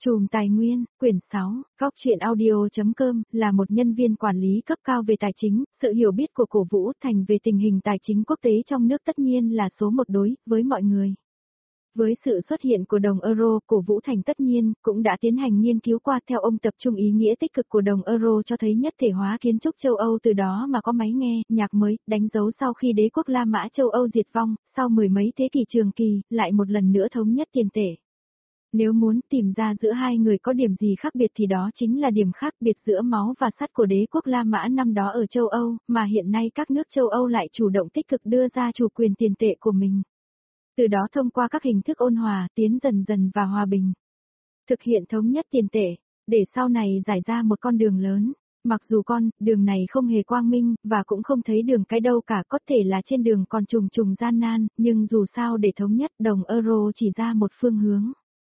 Trùm tài nguyên, quyển 6, góc truyện audio.com là một nhân viên quản lý cấp cao về tài chính, sự hiểu biết của Cổ Vũ Thành về tình hình tài chính quốc tế trong nước tất nhiên là số một đối với mọi người. Với sự xuất hiện của đồng euro, Cổ Vũ Thành tất nhiên cũng đã tiến hành nghiên cứu qua. Theo ông, tập trung ý nghĩa tích cực của đồng euro cho thấy nhất thể hóa kiến trúc châu Âu, từ đó mà có máy nghe nhạc mới, đánh dấu sau khi đế quốc La Mã châu Âu diệt vong, sau mười mấy thế kỷ trường kỳ, lại một lần nữa thống nhất tiền tệ. Nếu muốn tìm ra giữa hai người có điểm gì khác biệt thì đó chính là điểm khác biệt giữa máu và sắt của đế quốc La Mã năm đó ở châu Âu, mà hiện nay các nước châu Âu lại chủ động tích cực đưa ra chủ quyền tiền tệ của mình. Từ đó thông qua các hình thức ôn hòa, tiến dần dần vào hòa bình. Thực hiện thống nhất tiền tệ, để sau này giải ra một con đường lớn. Mặc dù đường này không hề quang minh, và cũng không thấy đường cái đâu cả, có thể là trên đường còn trùng trùng gian nan, nhưng dù sao để thống nhất, đồng euro chỉ ra một phương hướng.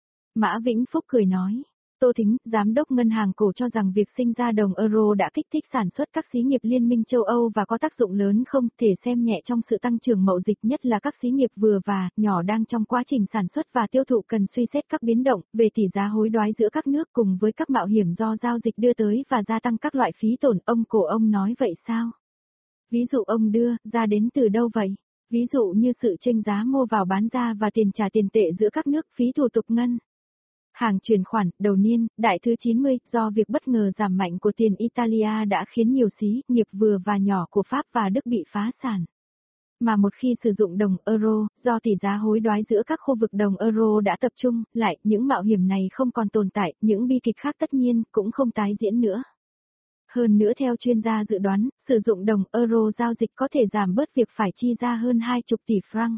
Mã Vĩnh Phúc cười nói. Tô Thính, giám đốc ngân hàng Cổ cho rằng việc sinh ra đồng euro đã kích thích sản xuất các xí nghiệp Liên minh châu Âu và có tác dụng lớn không thể xem nhẹ trong sự tăng trưởng mậu dịch, nhất là các xí nghiệp vừa và nhỏ đang trong quá trình sản xuất và tiêu thụ cần suy xét các biến động về tỷ giá hối đoái giữa các nước cùng với các mạo hiểm do giao dịch đưa tới và gia tăng các loại phí tổn. Ông nói vậy sao? Ví dụ ông đưa ra đến từ đâu vậy? Ví dụ như sự chênh giá mua vào bán ra và tiền trả tiền tệ giữa các nước, phí thủ tục ngân hàng chuyển khoản, đầu niên, đại thứ 90, do việc bất ngờ giảm mạnh của tiền Italia đã khiến nhiều xí nghiệp vừa và nhỏ của Pháp và Đức bị phá sản. Mà một khi sử dụng đồng euro, do tỷ giá hối đoái giữa các khu vực đồng euro đã tập trung, lại, những mạo hiểm này không còn tồn tại, những bi kịch khác tất nhiên cũng không tái diễn nữa. Hơn nữa, theo chuyên gia dự đoán, sử dụng đồng euro giao dịch có thể giảm bớt việc phải chi ra hơn 20 tỷ franc.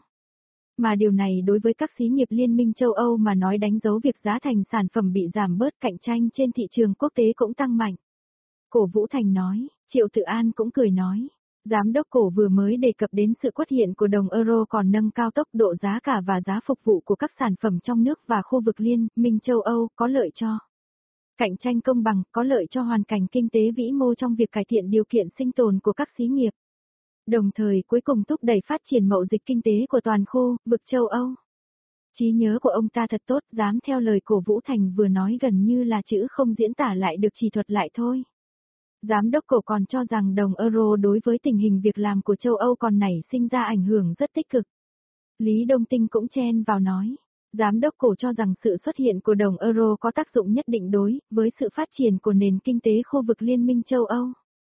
Mà điều này đối với các xí nghiệp Liên minh châu Âu mà nói đánh dấu việc giá thành sản phẩm bị giảm bớt, cạnh tranh trên thị trường quốc tế cũng tăng mạnh. Cổ Vũ Thành nói. Triệu Tự An cũng cười nói. Giám đốc Cổ vừa mới đề cập đến sự xuất hiện của đồng euro còn nâng cao tốc độ giá cả và giá phục vụ của các sản phẩm trong nước và khu vực Liên minh châu Âu, có lợi cho cạnh tranh công bằng, có lợi cho hoàn cảnh kinh tế vĩ mô trong việc cải thiện điều kiện sinh tồn của các xí nghiệp. Đồng thời cuối cùng thúc đẩy phát triển mậu dịch kinh tế của toàn khu vực châu Âu. Trí nhớ của ông ta thật tốt, dám theo lời Cổ Vũ Thành vừa nói gần như là chữ không diễn tả lại được, chỉ thuật lại thôi. Giám đốc Cổ còn cho rằng đồng euro đối với tình hình việc làm của châu Âu còn nảy sinh ra ảnh hưởng rất tích cực. Lý Đông Tinh cũng chen vào nói. Giám đốc Cổ cho rằng sự xuất hiện của đồng euro có tác dụng nhất định đối với sự phát triển của nền kinh tế khu vực Liên minh châu Âu.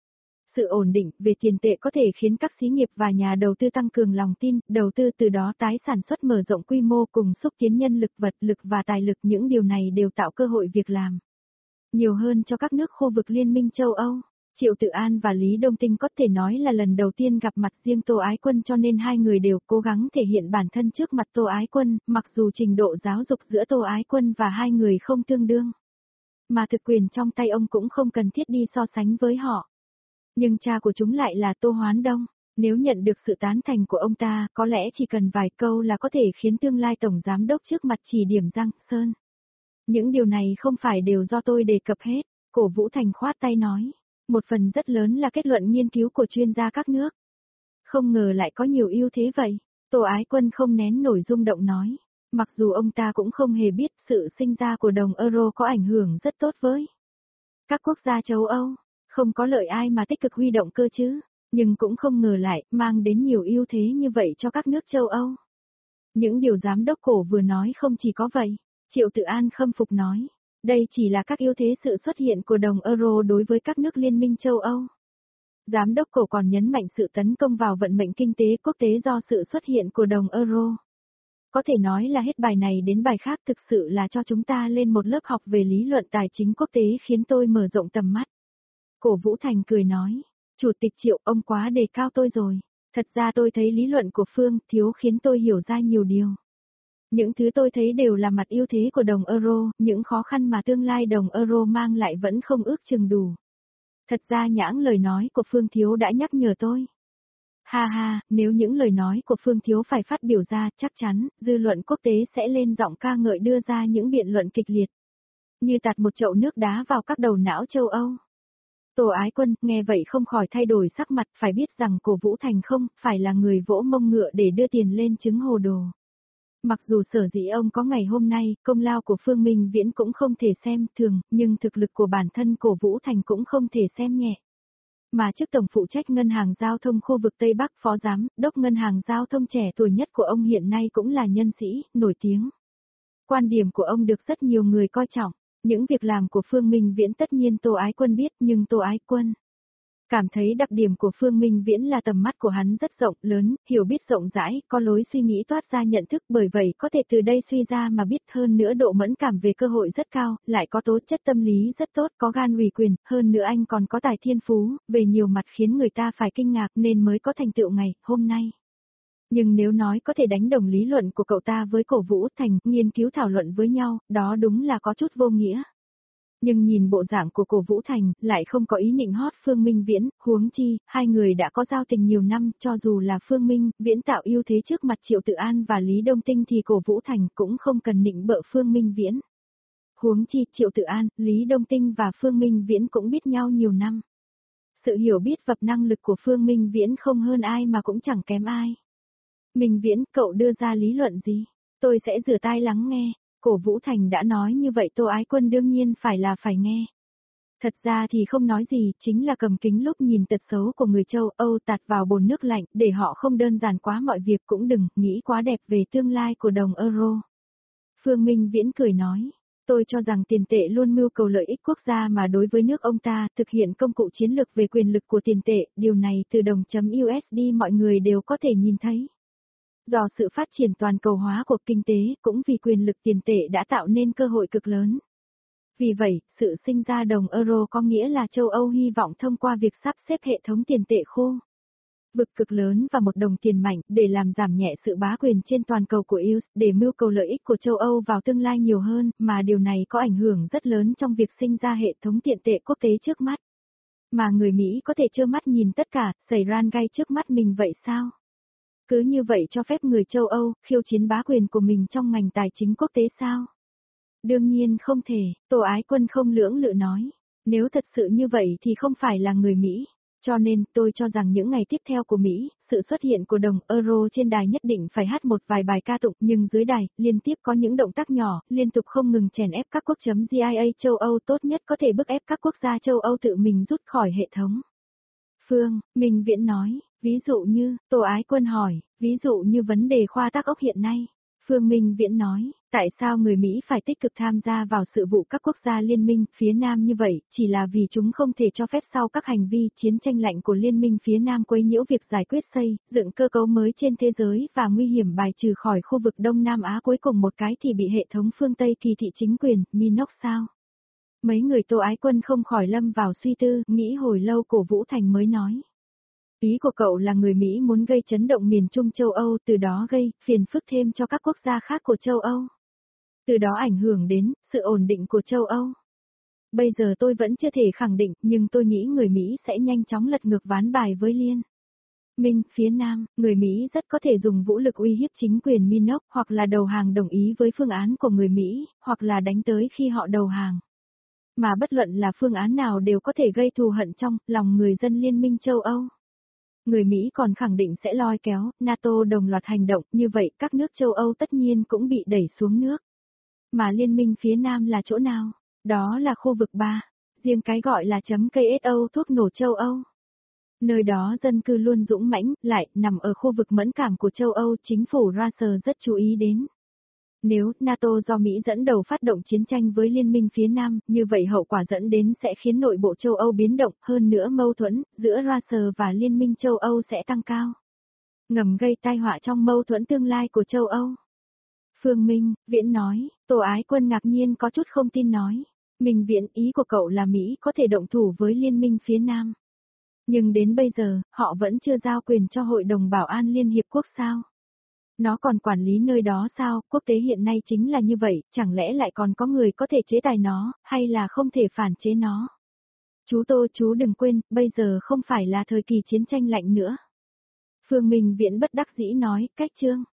Sự ổn định về tiền tệ có thể khiến các xí nghiệp và nhà đầu tư tăng cường lòng tin, đầu tư, từ đó tái sản xuất, mở rộng quy mô cùng xúc tiến nhân lực, vật lực và tài lực. Những điều này đều tạo cơ hội việc làm nhiều hơn cho các nước khu vực Liên minh châu Âu. Triệu Tự An và Lý Đông Tinh có thể nói là lần đầu tiên gặp mặt riêng Tô Ái Quân, cho nên hai người đều cố gắng thể hiện bản thân trước mặt Tô Ái Quân, mặc dù trình độ giáo dục giữa Tô Ái Quân và hai người không tương đương. Mà thực quyền trong tay ông cũng không cần thiết đi so sánh với họ. Nhưng cha của chúng lại là Tô Hoán Đông, nếu nhận được sự tán thành của ông ta, có lẽ chỉ cần vài câu là có thể khiến tương lai tổng giám đốc trước mặt chỉ điểm Giang Sơn. Những điều này không phải đều do tôi đề cập hết, Cổ Vũ Thành khoát tay nói. Một phần rất lớn là kết luận nghiên cứu của chuyên gia các nước. Không ngờ lại có nhiều ưu thế vậy. Tô Ái Quân không nén nổi rung động nói. Mặc dù ông ta cũng không hề biết sự sinh ra của đồng euro có ảnh hưởng rất tốt với các quốc gia châu Âu. Không có lợi ai mà tích cực huy động cơ chứ, nhưng cũng không ngờ lại mang đến nhiều ưu thế như vậy cho các nước châu Âu. Những điều giám đốc Cổ vừa nói không chỉ có vậy, Triệu Tự An khâm phục nói. Đây chỉ là các ưu thế sự xuất hiện của đồng euro đối với các nước Liên minh châu Âu. Giám đốc Cổ còn nhấn mạnh sự tấn công vào vận mệnh kinh tế quốc tế do sự xuất hiện của đồng euro. Có thể nói là hết bài này đến bài khác, thực sự là cho chúng ta lên một lớp học về lý luận tài chính quốc tế, khiến tôi mở rộng tầm mắt. Cổ Vũ Thành cười nói, Chủ tịch Triệu, ông quá đề cao tôi rồi. Thật ra tôi thấy lý luận của Phương Thiếu khiến tôi hiểu ra nhiều điều. Những thứ tôi thấy đều là mặt ưu thế của đồng euro, những khó khăn mà tương lai đồng euro mang lại vẫn không ước chừng đủ. Thật ra nhãng lời nói của Phương Thiếu đã nhắc nhở tôi. Ha ha, nếu những lời nói của Phương Thiếu phải phát biểu ra, chắc chắn, dư luận quốc tế sẽ lên giọng ca ngợi, đưa ra những biện luận kịch liệt. Như tạt một chậu nước đá vào các đầu não châu Âu. Tô Ái Quân nghe vậy không khỏi thay đổi sắc mặt, phải biết rằng Cổ Vũ Thành không phải là người vỗ mông ngựa để đưa tiền lên trứng hồ đồ. Mặc dù sở dĩ ông có ngày hôm nay, công lao của Phương Minh Viễn cũng không thể xem thường, nhưng thực lực của bản thân Cổ Vũ Thành cũng không thể xem nhẹ. Mà chức tổng phụ trách ngân hàng giao thông khu vực Tây Bắc phó giám, đốc ngân hàng giao thông trẻ tuổi nhất của ông hiện nay cũng là nhân sĩ, nổi tiếng. Quan điểm của ông được rất nhiều người coi trọng. Những việc làm của Phương Minh Viễn tất nhiên Tô Ái Quân biết, nhưng Tô Ái Quân cảm thấy đặc điểm của Phương Minh Viễn là tầm mắt của hắn rất rộng, lớn, hiểu biết rộng rãi, có lối suy nghĩ toát ra nhận thức, bởi vậy có thể từ đây suy ra mà biết, hơn nữa độ mẫn cảm về cơ hội rất cao, lại có tố chất tâm lý rất tốt, có gan ủy quyền, hơn nữa anh còn có tài thiên phú, về nhiều mặt khiến người ta phải kinh ngạc nên mới có thành tựu ngày hôm nay. Nhưng nếu nói có thể đánh đồng lý luận của cậu ta với Cổ Vũ Thành, nghiên cứu thảo luận với nhau, đó đúng là có chút vô nghĩa. Nhưng nhìn bộ dạng của Cổ Vũ Thành, lại không có ý nịnh hót Phương Minh Viễn, huống chi, hai người đã có giao tình nhiều năm, cho dù là Phương Minh Viễn tạo ưu thế trước mặt Triệu Tự An và Lý Đông Tinh thì Cổ Vũ Thành cũng không cần nịnh bợ Phương Minh Viễn. Huống chi, Triệu Tự An, Lý Đông Tinh và Phương Minh Viễn cũng biết nhau nhiều năm. Sự hiểu biết và năng lực của Phương Minh Viễn không hơn ai mà cũng chẳng kém ai. Minh Viễn, cậu đưa ra lý luận gì? Tôi sẽ rửa tai lắng nghe. Cổ Vũ Thành đã nói như vậy Tô Ái Quân đương nhiên phải nghe. Thật ra thì không nói gì, chính là cầm kính lúc nhìn tật xấu của người châu Âu tạt vào bồn nước lạnh, để họ không đơn giản quá mọi việc cũng đừng nghĩ quá đẹp về tương lai của đồng euro. Phương Minh Viễn cười nói, tôi cho rằng tiền tệ luôn mưu cầu lợi ích quốc gia mà đối với nước ông ta thực hiện công cụ chiến lược về quyền lực của tiền tệ, điều này từ đồng.USD mọi người đều có thể nhìn thấy. Do sự phát triển toàn cầu hóa của kinh tế cũng vì quyền lực tiền tệ đã tạo nên cơ hội cực lớn. Vì vậy, sự sinh ra đồng euro có nghĩa là châu Âu hy vọng thông qua việc sắp xếp hệ thống tiền tệ khô vực cực lớn và một đồng tiền mạnh để làm giảm nhẹ sự bá quyền trên toàn cầu của EU, để mưu cầu lợi ích của châu Âu vào tương lai nhiều hơn, mà điều này có ảnh hưởng rất lớn trong việc sinh ra hệ thống tiền tệ quốc tế trước mắt. Mà người Mỹ có thể trơ mắt nhìn tất cả xảy ra ngay trước mắt mình vậy sao? Cứ như vậy cho phép người châu Âu khiêu chiến bá quyền của mình trong ngành tài chính quốc tế sao? Đương nhiên không thể, Tô Ái Quân không lưỡng lự nói. Nếu thật sự như vậy thì không phải là người Mỹ. Cho nên, tôi cho rằng những ngày tiếp theo của Mỹ, sự xuất hiện của đồng euro trên đài nhất định phải hát một vài bài ca tụng, nhưng dưới đài, liên tiếp có những động tác nhỏ, liên tục không ngừng chèn ép các quốc.GIA châu Âu tốt nhất có thể bức ép các quốc gia châu Âu tự mình rút khỏi hệ thống. Phương Minh Viễn nói, ví dụ như, Tô Ái Quân hỏi, ví dụ như vấn đề khoa tác ốc hiện nay. Phương Minh Viễn nói, tại sao người Mỹ phải tích cực tham gia vào sự vụ các quốc gia liên minh phía Nam như vậy, chỉ là vì chúng không thể cho phép sau các hành vi chiến tranh lạnh của liên minh phía Nam quấy nhiễu việc giải quyết xây, dựng cơ cấu mới trên thế giới và nguy hiểm bài trừ khỏi khu vực Đông Nam Á cuối cùng một cái thì bị hệ thống phương Tây kỳ thị chính quyền, Minox sao? Mấy người Tô Ái Quân không khỏi lâm vào suy tư, nghĩ hồi lâu Cổ Vũ Thành mới nói. Ý của cậu là người Mỹ muốn gây chấn động miền Trung châu Âu, từ đó gây phiền phức thêm cho các quốc gia khác của châu Âu. Từ đó ảnh hưởng đến sự ổn định của châu Âu. Bây giờ tôi vẫn chưa thể khẳng định, nhưng tôi nghĩ người Mỹ sẽ nhanh chóng lật ngược ván bài với Liên minh phía Nam, người Mỹ rất có thể dùng vũ lực uy hiếp chính quyền Minox, hoặc là đầu hàng đồng ý với phương án của người Mỹ, hoặc là đánh tới khi họ đầu hàng. Mà bất luận là phương án nào đều có thể gây thù hận trong lòng người dân Liên minh châu Âu. Người Mỹ còn khẳng định sẽ lôi kéo NATO đồng loạt hành động, như vậy các nước châu Âu tất nhiên cũng bị đẩy xuống nước. Mà liên minh phía Nam là chỗ nào? Đó là khu vực 3, riêng cái gọi là KSO thuốc nổ châu Âu. Nơi đó dân cư luôn dũng mãnh, lại nằm ở khu vực mẫn cảm của châu Âu, chính phủ Russell rất chú ý đến. Nếu NATO do Mỹ dẫn đầu phát động chiến tranh với liên minh phía Nam, như vậy hậu quả dẫn đến sẽ khiến nội bộ châu Âu biến động, hơn nữa mâu thuẫn giữa Russell và liên minh châu Âu sẽ tăng cao. Ngầm gây tai họa trong mâu thuẫn tương lai của châu Âu. Phương Minh Viễn nói, Tô Ái Quân ngạc nhiên có chút không tin nói. Minh Viễn, ý của cậu là Mỹ có thể động thủ với liên minh phía Nam. Nhưng đến bây giờ, họ vẫn chưa giao quyền cho Hội đồng Bảo an Liên Hiệp Quốc sao? Nó còn quản lý nơi đó sao? Quốc tế hiện nay chính là như vậy, chẳng lẽ lại còn có người có thể chế tài nó, hay là không thể phản chế nó? Chú đừng quên, bây giờ không phải là thời kỳ chiến tranh lạnh nữa. Phương Minh Viễn bất đắc dĩ nói, cách chương.